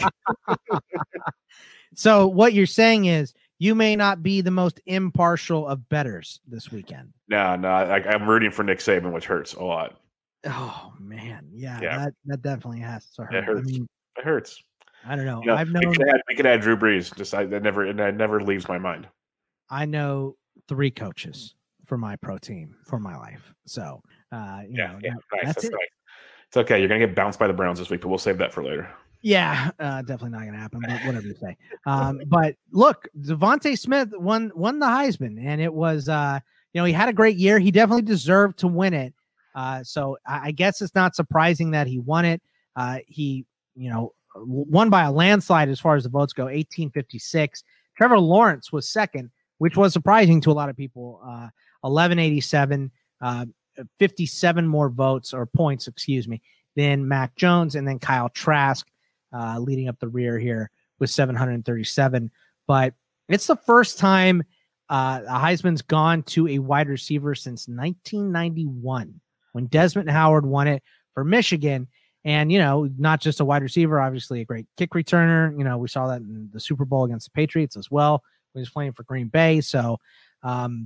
Speaker 8: So what you're saying is you may not be the most impartial of bettors this weekend.
Speaker 9: No, no, I, I'm rooting for Nick Saban, which hurts a lot.
Speaker 8: Oh man, yeah,
Speaker 9: yeah.
Speaker 8: that that definitely has to hurt.
Speaker 9: It hurts.
Speaker 8: I mean,
Speaker 9: it hurts.
Speaker 8: I don't know.
Speaker 9: You know
Speaker 8: I've
Speaker 9: we
Speaker 8: known
Speaker 9: could, add, we could add Drew Brees. Just I that never and that never leaves my mind.
Speaker 8: I know three coaches for my pro team for my life. So uh, you
Speaker 9: yeah,
Speaker 8: know,
Speaker 9: yeah,
Speaker 8: that,
Speaker 9: nice.
Speaker 8: that's,
Speaker 9: That's
Speaker 8: it.
Speaker 9: nice. It's okay. You're gonna get bounced by the Browns this week, but we'll save that for later.
Speaker 8: Yeah, uh, definitely not going to happen, but whatever you say. Um, but look, Devontae Smith won won the Heisman, and it was, uh, you know, he had a great year. He definitely deserved to win it. Uh, so I, I guess it's not surprising that he won it. Uh, he, you know, won by a landslide as far as the votes go, eighteen fifty-six. Trevor Lawrence was second, which was surprising to a lot of people. Uh, eleven eighty-seven, uh, fifty-seven more votes or points, excuse me, than Mac Jones, and then Kyle Trask. Uh, leading up the rear here with seven hundred thirty-seven. But it's the first time uh, a Heisman's gone to a wide receiver since nineteen ninety-one when Desmond Howard won it for Michigan. And, you know, not just a wide receiver, obviously a great kick returner. You know, we saw that in the Super Bowl against the Patriots as well when he was playing for Green Bay. So um,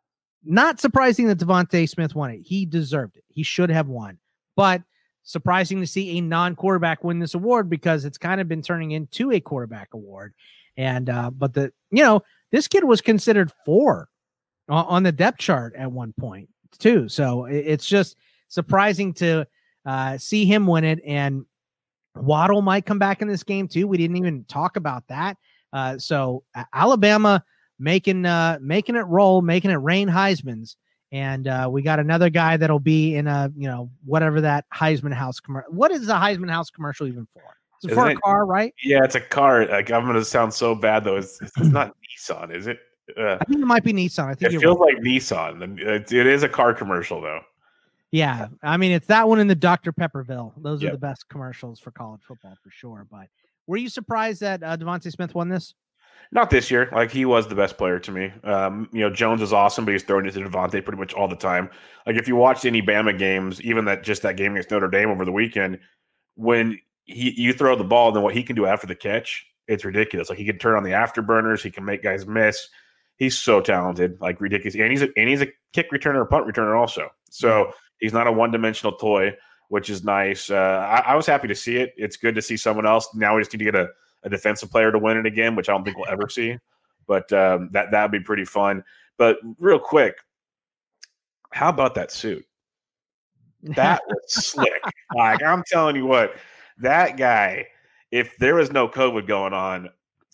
Speaker 8: not surprising that Devontae Smith won it. He deserved it. He should have won. But surprising to see a non-quarterback win this award because it's kind of been turning into a quarterback award. And, uh, but the, you know, this kid was considered four on, on the depth chart at one point too. So it, it's just surprising to uh, see him win it. And Waddle might come back in this game too. We didn't even talk about that. Uh, so uh, Alabama making, uh, making it roll, making it rain Heisman's. And uh, we got another guy that'll be in a, you know, whatever that Heisman House commercial. What is the Heisman House commercial even for? It's
Speaker 9: Isn't
Speaker 8: for a
Speaker 9: it,
Speaker 8: car, right?
Speaker 9: Yeah, it's a car. Like, I'm going to sound so bad, though. It's, it's not Nissan, is it? Uh,
Speaker 8: I think it might be Nissan. I think
Speaker 9: it feels right. like Nissan. It, it is a car commercial, though.
Speaker 8: Yeah. I mean, it's that one in the Doctor Pepperville. Those
Speaker 9: yep.
Speaker 8: are the best commercials for college football for sure. But were you surprised that uh, Devontae Smith won this?
Speaker 9: Not this year. Like, he was the best player to me. Um, you know, Jones was awesome, but he's throwing it to Devontae pretty much all the time. Like, if you watched any Bama games, even that just that game against Notre Dame over the weekend, when he you throw the ball, then what he can do after the catch, it's ridiculous. Like, he can turn on the afterburners. He can make guys miss. He's so talented, like ridiculous. And he's a, and he's a kick returner, punt returner also. So he's not a one-dimensional toy, which is nice. Uh, I, I was happy to see it. It's good to see someone else. Now we just need to get a a defensive player to win it again, which I don't think we'll ever see, but um, that, that'd be pretty fun. But real quick, how about that suit? That was slick. Like, I'm telling you what, that guy, if there was no COVID going on,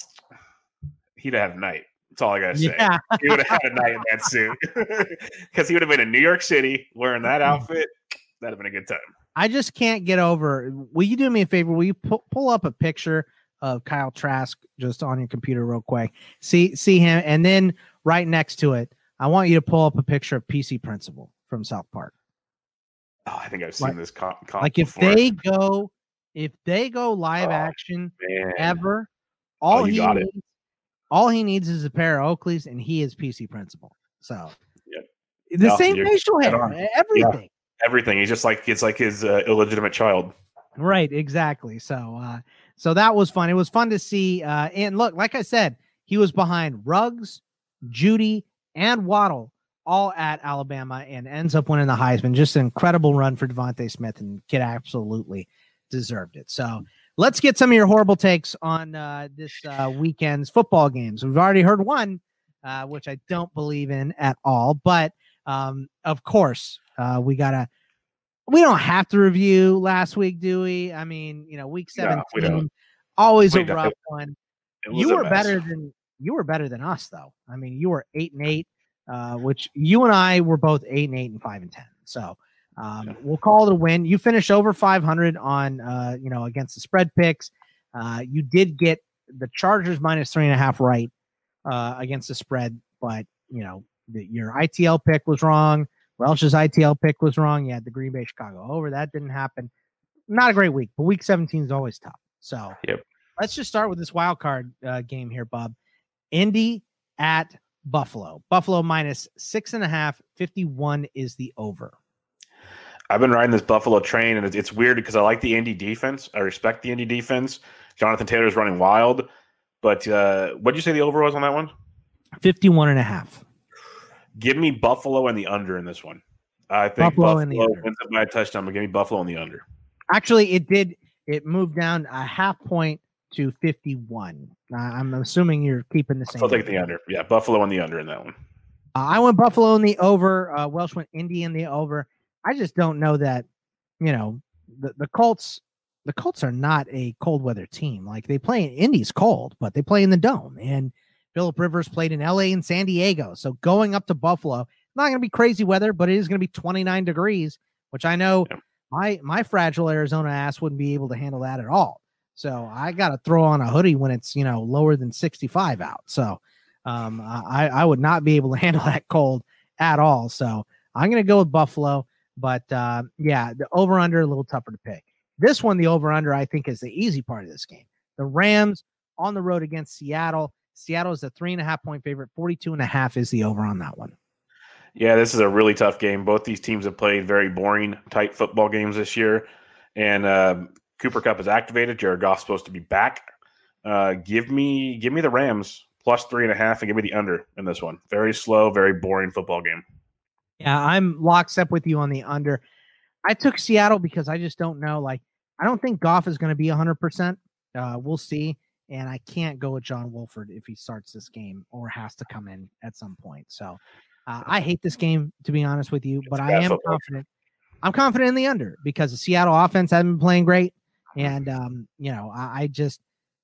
Speaker 9: he'd have a night. That's all I got to say. Yeah. He would have had a night in that suit because he would have been in New York City wearing that outfit. That'd have been a good time.
Speaker 8: I just can't get over. Will you do me a favor? Will you pu- pull up a picture of Kyle Trask just on your computer real quick? See, see him. And then right next to it, I want you to pull up a picture of P C Principal from South Park.
Speaker 9: Oh, I think I've seen
Speaker 8: like,
Speaker 9: this comp, comp
Speaker 8: like if
Speaker 9: before.
Speaker 8: they go, if they go live
Speaker 9: Oh,
Speaker 8: action
Speaker 9: man.
Speaker 8: ever, all
Speaker 9: Oh, you
Speaker 8: he
Speaker 9: got it.
Speaker 8: needs, all he needs is a pair of Oakleys, and he is P C principal. So
Speaker 9: Yep.
Speaker 8: the
Speaker 9: No,
Speaker 8: same
Speaker 9: you're
Speaker 8: facial
Speaker 9: dead
Speaker 8: hair,
Speaker 9: on.
Speaker 8: everything.
Speaker 9: Yeah, everything. He's just like it's like his uh, illegitimate child.
Speaker 8: Right, exactly. So, uh, so that was fun. It was fun to see. Uh, and look, like I said, he was behind Ruggs, Judy, and Waddle, all at Alabama, and ends up winning the Heisman. Just an incredible run for Devontae Smith, and kid absolutely deserved it. So, let's get some of your horrible takes on uh, this uh, weekend's football games. We've already heard one, uh, which I don't believe in at all, but um, of course, uh, we gotta. We don't have to review last week, do we? I mean, you know, week seventeen,
Speaker 9: No, we don't.
Speaker 8: always
Speaker 9: We
Speaker 8: a
Speaker 9: don't.
Speaker 8: rough one.
Speaker 9: It was
Speaker 8: You
Speaker 9: a
Speaker 8: were
Speaker 9: mess.
Speaker 8: better than you were better than us, though. I mean, you were eight and eight, uh, which you and I were both eight and eight and five and ten. So um, we'll call it a win. You finished over five hundred on, uh, you know, against the spread picks. Uh, you did get the Chargers minus three and a half right uh, against the spread, but you know, the, your I T L pick was wrong. Welsh's I T L pick was wrong. You had the Green Bay Chicago over. That didn't happen. Not a great week, but week seventeen is always tough. So
Speaker 9: yep.
Speaker 8: Let's just start with this wild card uh, game here, Bob. Indy at Buffalo. Buffalo minus six and a half. fifty-one is the over.
Speaker 9: I've been riding this Buffalo train, and it's, it's weird because I like the Indy defense. I respect the Indy defense. Jonathan Taylor's running wild. But uh, what did you say the over was on that one?
Speaker 8: fifty-one and a half.
Speaker 9: Give me Buffalo and the under in this one. I think
Speaker 8: Buffalo,
Speaker 9: Buffalo
Speaker 8: and the under.
Speaker 9: wins it by a touchdown, but give me Buffalo and the under.
Speaker 8: Actually, it did. It moved down a half point to fifty-one. Uh, I'm assuming you're keeping the same.
Speaker 9: I'll take the under. Yeah, Buffalo and the under in that one.
Speaker 8: Uh, I went Buffalo in the over. Uh, Welsh went Indy in the over. I just don't know that, you know, the, the Colts, the Colts are not a cold weather team. Like they play in Indy's cold, but they play in the dome. And Phillip Rivers played in L A and San Diego. So going up to Buffalo, not going to be crazy weather, but it is going to be twenty-nine degrees, which I know yeah. my, my fragile Arizona ass wouldn't be able to handle that at all. So I got to throw on a hoodie when it's, you know, lower than sixty-five out. So um, I, I would not be able to handle that cold at all. So I'm going to go with Buffalo, but uh, yeah, the over under a little tougher to pick. This one, the over under, I think is the easy part of this game. The Rams on the road against Seattle. Seattle is a three and a half point favorite. forty-two and a half is the over on that one.
Speaker 9: Yeah, this is a really tough game. Both these teams have played very boring, tight football games this year. And uh, Cooper Kupp is activated. Jared Goff's supposed to be back. Uh, give me give me the Rams plus three and a half and give me the under in this one. Very slow, very boring football game.
Speaker 8: Yeah, I'm lockstep with you on the under. I took Seattle because I just don't know. Like, I don't think Goff is going to be one hundred percent. Uh, we'll see. And I can't go with John Wolford if he starts this game or has to come in at some point. So uh, I hate this game, to be honest with you, but I am football. confident. I'm confident in the under because the Seattle offense hasn't been playing great. And, um, you know, I, I just,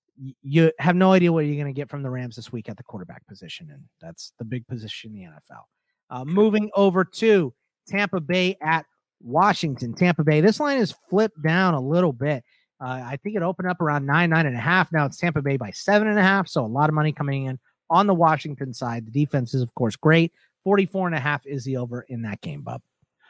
Speaker 8: you have no idea what you're going to get from the Rams this week at the quarterback position. And that's the big position in the N F L. Uh, moving over to Tampa Bay at Washington. Tampa Bay, this line is flipped down a little bit. Uh, I think it opened up around nine, nine and a half. Now it's Tampa Bay by seven and a half. So a lot of money coming in on the Washington side. The defense is, of course, great. forty-four and a half is the over in that game, Bub.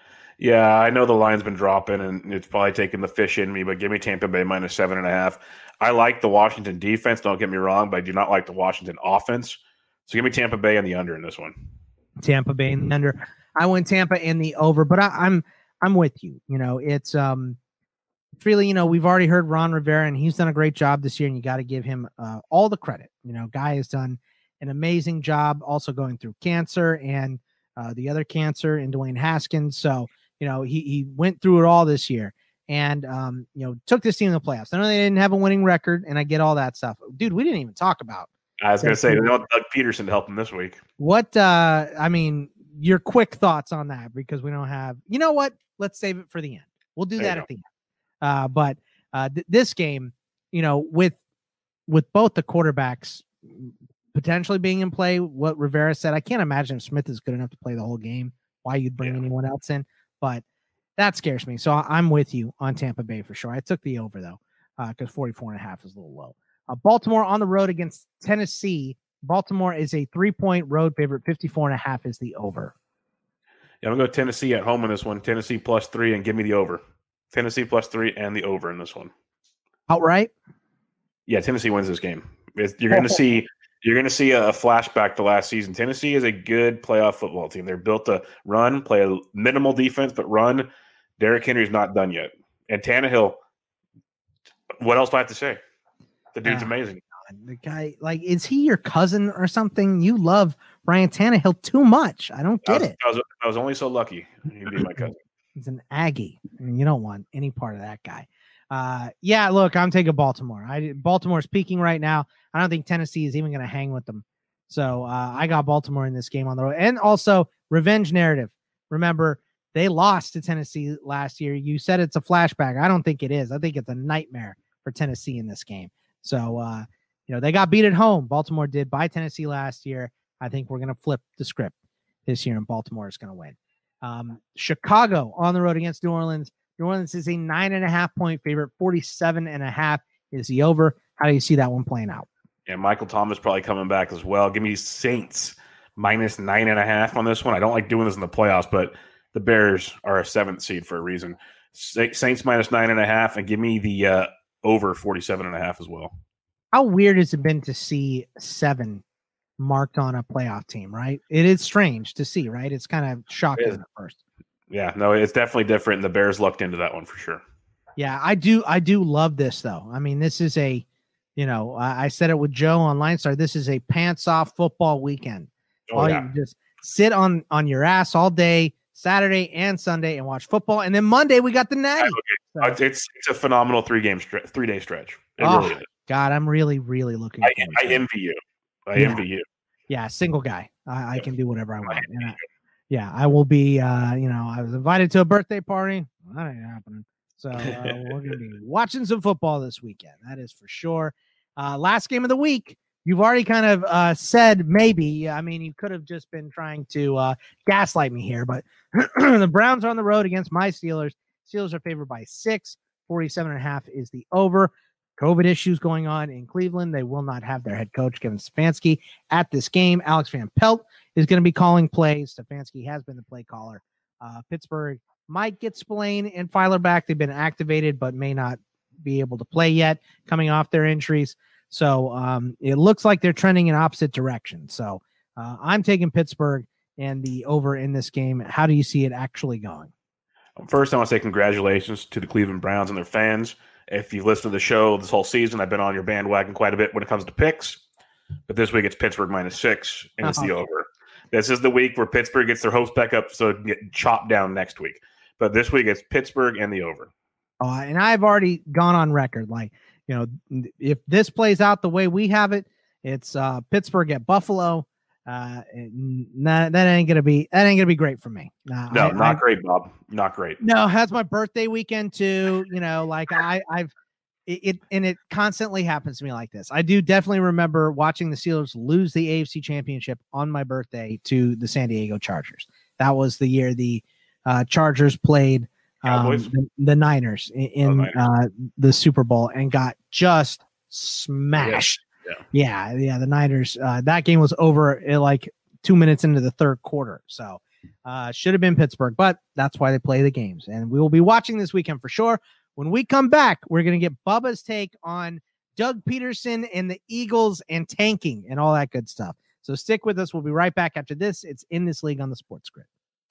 Speaker 9: Yeah, I know the line's been dropping and it's probably taking the fish in me, but give me Tampa Bay minus seven and a half. I like the Washington defense. Don't get me wrong, but I do not like the Washington offense. So give me Tampa Bay and the under in this one.
Speaker 8: Tampa Bay and the under. I went Tampa in the over, but I, I'm, I'm with you. You know, it's, um, It's really, you know, we've already heard Ron Rivera, and he's done a great job this year, and you got to give him uh, all the credit. You know, Guy has done an amazing job also going through cancer and uh, the other cancer in Dwayne Haskins. So, you know, he he went through it all this year and, um, you know, took this team to the playoffs. I know they didn't have a winning record, and I get all that stuff. Dude, we didn't even talk about.
Speaker 9: I was going to say, they want Doug Peterson to help them this week.
Speaker 8: What, uh, I mean, your quick thoughts on that, because we don't have, you know what? Let's save it for the end. We'll do that at the end. Uh, but uh, th- this game, you know, with with both the quarterbacks potentially being in play, what Rivera said, I can't imagine if Smith is good enough to play the whole game, why you'd bring yeah. anyone else in. But that scares me. So I'm with you on Tampa Bay for sure. I took the over, though, because uh, forty-four and a half is a little low. Uh, Baltimore on the road against Tennessee. Baltimore is a three-point road favorite. fifty-four and a half is the over.
Speaker 9: Yeah, I'm going to go Tennessee at home in this one. Tennessee plus three, and give me the over. Tennessee plus three and the over in this one.
Speaker 8: Outright?
Speaker 9: Yeah, Tennessee wins this game. It's, you're going to see you're going to see a flashback to last season. Tennessee is a good playoff football team. They're built to run, play a minimal defense, but run. Derrick Henry's not done yet, and Tannehill. What else do I have to say? The dude's uh, amazing.
Speaker 8: The guy, like, is he your cousin or something? You love Ryan Tannehill too much. I don't get
Speaker 9: I was,
Speaker 8: it.
Speaker 9: I was, I was only so lucky he'd be my cousin.
Speaker 8: He's an Aggie. I mean, you don't want any part of that guy. Uh, yeah, look, I'm taking Baltimore. I Baltimore's peaking right now. I don't think Tennessee is even going to hang with them. So uh, I got Baltimore in this game on the road. And also, revenge narrative. Remember, they lost to Tennessee last year. You said it's a flashback. I don't think it is. I think it's a nightmare for Tennessee in this game. So, uh, you know, they got beat at home. Baltimore did by Tennessee last year. I think we're going to flip the script this year, and Baltimore is going to win. Um, Chicago on the road against New Orleans. New Orleans is a nine and a half point favorite. forty-seven and a half is the over. How do you see that one playing out?
Speaker 9: Yeah, Michael Thomas probably coming back as well. Give me Saints minus nine and a half on this one. I don't like doing this in the playoffs, but the Bears are a seventh seed for a reason. Saints minus nine and a half, and give me the uh, over forty-seven and a half as well.
Speaker 8: How weird has it been to see seven marked on a playoff team, right? It is strange to see, right? It's kind of shocking at first.
Speaker 9: Yeah, no, it's definitely different. And the Bears lucked into that one for sure.
Speaker 8: Yeah, I do. I do love this though. I mean, this is a, you know, I, I said it with Joe on Line Star. This is a pants off football weekend.
Speaker 9: Oh,
Speaker 8: all
Speaker 9: yeah.
Speaker 8: You just sit on, on your ass all day, Saturday and Sunday, and watch football. And then Monday we got the Natty.
Speaker 9: So, it's it's a phenomenal three game stre- three day stretch. It
Speaker 8: oh,
Speaker 9: really is.
Speaker 8: God, I'm really, really looking.
Speaker 9: I, I envy you. I
Speaker 8: yeah.
Speaker 9: envy you.
Speaker 8: Yeah, single guy. I, I can do whatever I want. I I, yeah, I will be. Uh, you know, I was invited to a birthday party. Well, that ain't happening. So uh, we're gonna be watching some football this weekend. That is for sure. Uh, last game of the week. You've already kind of uh, said maybe. I mean, you could have just been trying to uh, gaslight me here, but the Browns are on the road against my Steelers. Steelers are favored by six. forty-seven and a half is the over. COVID issues going on in Cleveland. They will not have their head coach, Kevin Stefanski, at this game. Alex Van Pelt is going to be calling plays. Stefanski has been the play caller. Uh, Pittsburgh might get Spillane and Filer back. They've been activated, but may not be able to play yet, coming off their injuries. So um, it looks like they're trending in opposite direction. So uh, I'm taking Pittsburgh and the over in this game. How do you see it actually going?
Speaker 9: First, I want to say congratulations to the Cleveland Browns and their fans. If you've listened to the show this whole season, I've been on your bandwagon quite a bit when it comes to picks. But this week it's Pittsburgh minus six, and it's uh-huh. the over. This is the week where Pittsburgh gets their hopes back up so it can get chopped down next week. But this week it's Pittsburgh and the over.
Speaker 8: Oh, and I've already gone on record. Like, you know, if this plays out the way we have it, it's uh, Pittsburgh at Buffalo. Uh, nah, that ain't gonna be that ain't gonna be great for me. Nah,
Speaker 9: no,
Speaker 8: I,
Speaker 9: not
Speaker 8: I,
Speaker 9: great, Bob. Not great.
Speaker 8: No, that's my birthday weekend too. You know, like I, I've it, it and it constantly happens to me like this. I do definitely remember watching the Steelers lose the A F C Championship on my birthday to the San Diego Chargers. That was the year the uh, Chargers played um, the, the Niners in, in oh, Niners. Uh, the Super Bowl and got just smashed.
Speaker 9: Yeah.
Speaker 8: yeah, yeah. The Niners. Uh, that game was over in like two minutes into the third quarter. So uh, should have been Pittsburgh, but that's why they play the games. And we will be watching this weekend for sure. When we come back, we're going to get Bubba's take on Doug Peterson and the Eagles and tanking and all that good stuff. So stick with us. We'll be right back after this. It's In This League on the Sports Grid.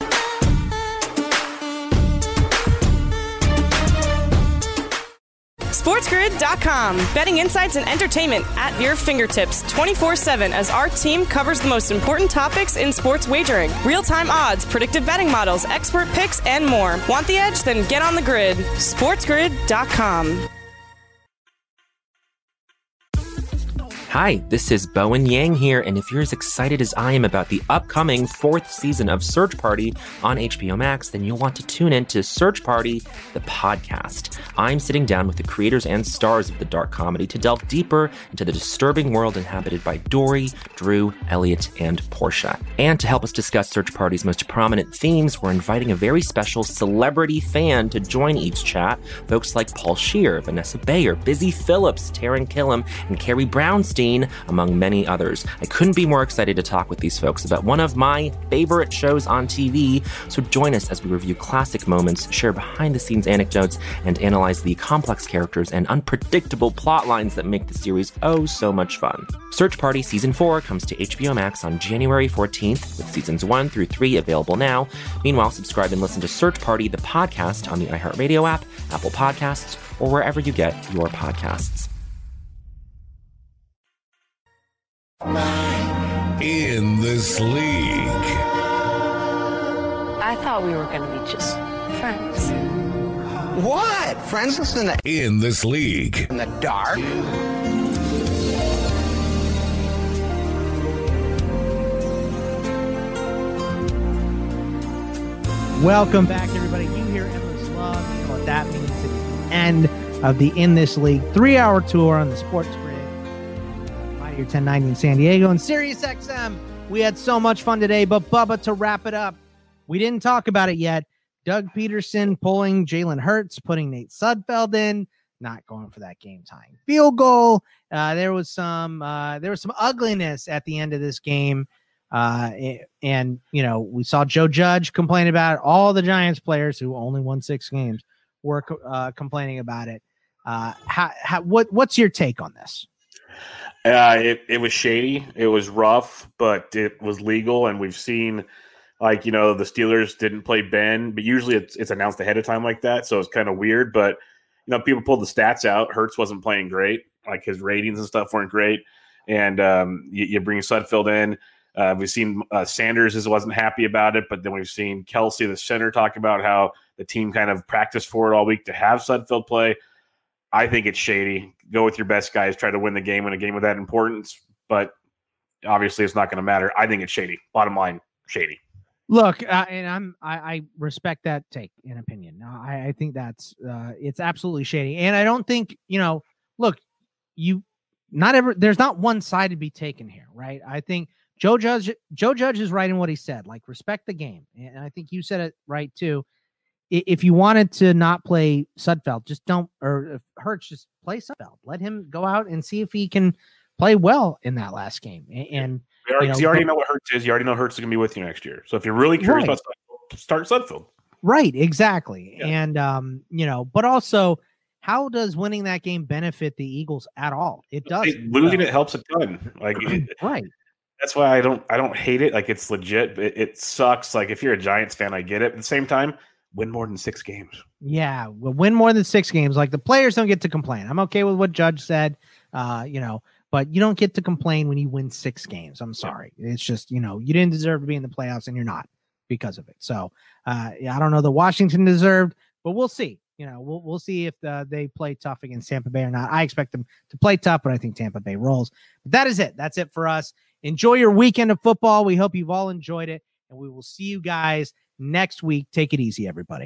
Speaker 4: SportsGrid dot com. Betting insights and entertainment at your fingertips twenty-four seven as our team covers the most important topics in sports wagering. Real-time odds, predictive betting models, expert picks, and more. Want the edge? Then get on the grid. SportsGrid dot com.
Speaker 16: Hi, this is Bowen Yang here, and if you're as excited as I am about the upcoming fourth season of Search Party on H B O Max, then you'll want to tune in to Search Party, the podcast. I'm sitting down with the creators and stars of the dark comedy to delve deeper into the disturbing world inhabited by Dory, Drew, Elliot, and Portia. And to help us discuss Search Party's most prominent themes, we're inviting a very special celebrity fan to join each chat. Folks like Paul Scheer, Vanessa Bayer, Busy Phillips, Taran Killam, and Carrie Brownstein Scene, among many others. I couldn't be more excited to talk with these folks about one of my favorite shows on T V, so join us as we review classic moments, share behind-the-scenes anecdotes, and analyze the complex characters and unpredictable plot lines that make the series oh so much fun. Search Party Season four comes to H B O Max on January fourteenth, with Seasons one through three available now. Meanwhile, subscribe and listen to Search Party, the podcast, on the iHeartRadio app, Apple Podcasts, or wherever you get your podcasts.
Speaker 17: In this league.
Speaker 12: I thought we were going to be just friends.
Speaker 17: What? Friends in the in this league.
Speaker 7: In the dark.
Speaker 8: Welcome back, everybody. You hear Endless Love. You know what that means. It's the end of the In This League three-hour tour on the Sports Grid. Mightier ten ninety in San Diego and Sirius X M. We had so much fun today, but Bubba, to wrap it up, we didn't talk about it yet. Doug Peterson pulling Jalen Hurts, putting Nate Sudfeld in, not going for that game-tying field goal. Uh, there was some uh, there was some ugliness at the end of this game. Uh, and, you know, we saw Joe Judge complain about it. All the Giants players who only won six games were uh, complaining about it. Uh, how, how, what, what's your take on this?
Speaker 9: Uh, it, it was shady. It was rough, but it was legal. And we've seen, like, you know, the Steelers didn't play Ben, but usually it's, it's announced ahead of time like that. So it's kind of weird, but, you know, people pulled the stats out. Hurts wasn't playing great. Like, his ratings and stuff weren't great. And um, you, you bring Sudfeld in. Uh, we've seen uh, Sanders is wasn't happy about it, but then we've seen Kelsey, the center, talk about how the team kind of practiced for it all week to have Sudfeld play. I think it's shady. Go with your best guys. Try to win the game in a game of that importance, but obviously it's not going to matter. I think it's shady. Bottom line, shady.
Speaker 8: Look, uh, and I'm I, I respect that take and opinion. I, I think that's uh, it's absolutely shady, and I don't think you know. Look, you not ever. There's not one side to be taken here, right? I think. Joe Judge, Joe Judge is right in what he said. Like, respect the game, and I think you said it right too. If you wanted to not play Sudfeld, just don't, or if Hurts, just play Sudfeld. Let him go out and see if he can play well in that last game. And
Speaker 9: you, already,
Speaker 8: you, know,
Speaker 9: you already know what Hurts is. You already know Hurts is going to be with you next year. So if you're really curious right. about Sudfeld, start Sudfeld.
Speaker 8: Right, exactly. Yeah. And um, you know, but also, how does winning that game benefit the Eagles at all? It does.
Speaker 9: Losing it helps a ton. Like, it,
Speaker 8: right.
Speaker 9: That's why I don't I don't hate it. Like, it's legit. It, it sucks. Like, if you're a Giants fan, I get it. At the same time, win more than six games.
Speaker 8: Yeah, well, win more than six games. Like, the players don't get to complain. I'm okay with what Judge said, uh, you know, but you don't get to complain when you win six games. I'm sorry. It's just, you know, you didn't deserve to be in the playoffs, and you're not because of it. So, uh, yeah, I don't know that Washington deserved, but we'll see. You know, we'll we'll see if uh, they play tough against Tampa Bay or not. I expect them to play tough, but I think Tampa Bay rolls. But that is it. That's it for us. Enjoy your weekend of football. We hope you've all enjoyed it, and we will see you guys next week. Take it easy, everybody.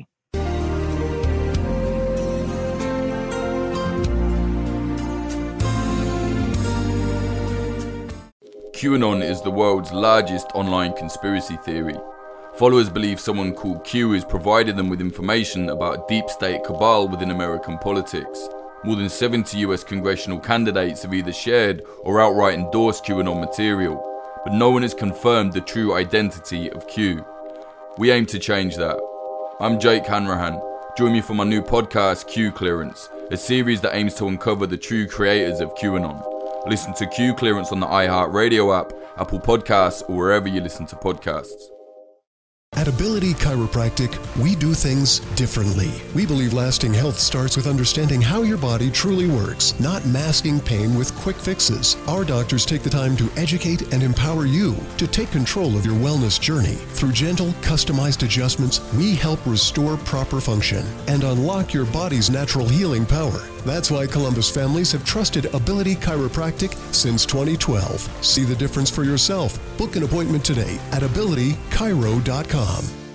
Speaker 13: QAnon is the world's largest online conspiracy theory. Followers believe someone called Q has provided them with information about a deep state cabal within American politics. More than seventy U S congressional candidates have either shared or outright endorsed QAnon material, but no one has confirmed the true identity of Q. We aim to change that. I'm Jake Hanrahan. Join me for my new podcast, Q Clearance, a series that aims to uncover the true creators of QAnon. Listen to Q Clearance on the iHeartRadio app, Apple Podcasts, or wherever you listen to podcasts.
Speaker 18: At Ability Chiropractic, we do things differently. We believe lasting health starts with understanding how your body truly works, not masking pain with quick fixes. Our doctors take the time to educate and empower you to take control of your wellness journey. Through gentle, customized adjustments, we help restore proper function and unlock your body's natural healing power. That's why Columbus families have trusted Ability Chiropractic since twenty twelve. See the difference for yourself. Book an appointment today at ability chiro dot com.